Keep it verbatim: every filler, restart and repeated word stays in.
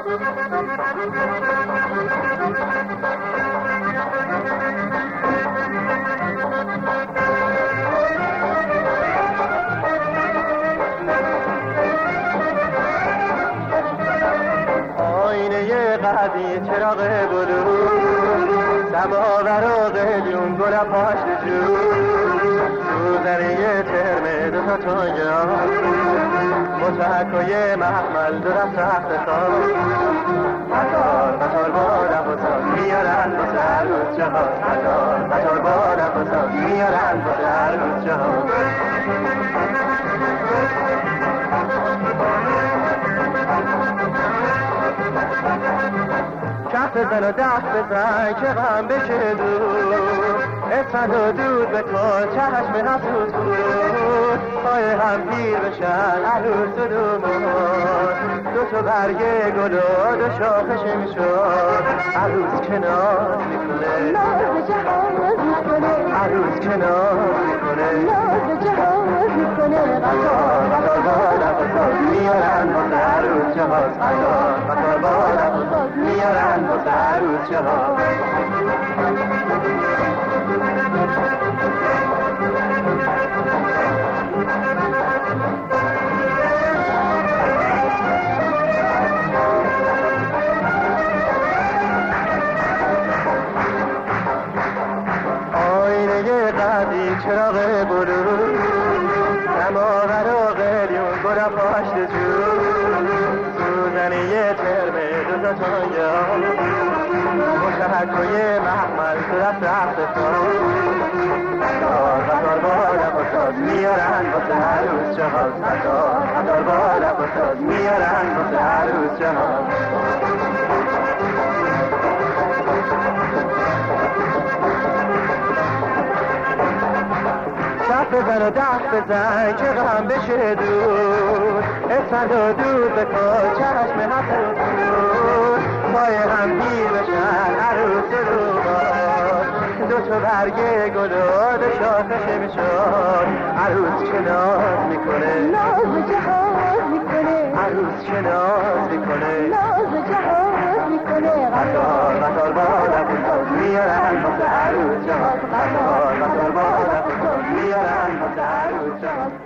آینه قدی چراغ بلو سماور و قلیون گل پاشت جو روزنه ترمه دو تا تانگا متحکای محمل دو دست رخت خواب قطار قطار بادم و ساز میارن با سر روز جهاز قطار قطار بادم و ساز میارن با سر روز جهاز کف بزن و دست بزن که غم بشه دور اسفند و دود بکن چشم حسود بود پای هم پیر بشن عروس و دومون دو تا برگ گل و دو شاخش میشد عروس کنار میکنه ناز جهاز میکنه عروس کنار میکنه ناز جهاز میکنه قطار قطار بادم و ساز میارن با عروس جهاز قطار قطار بادم و ساز میارن با عروس جهاز آینه قدی چراغ بلو سماور و قلیون گل پاشت جو سوزنه ترمه دو تا تانگا متحکای محمل تو دست رخت خواب قطار قطار بادم و ساز میارن واسه هر روز جهاز قطار قطار بادم و ساز میارن واسه هر روز جهاز کف بزن و دست بزن که غم بشه دور اسفند و دود بکن چشم حسود بود پای هم پیر بشن عروس رو باز دو تا برگ گل و دو شاخش میشد عروس که ناز میکنه ناز جهاز میکنه عروس که ناز میکنه ناز جهاز میکنه قطار قطار بادم و ساز میارن واسه عروس جهاز قطار قطار بادم و ساز میارن واسه عروس جهاز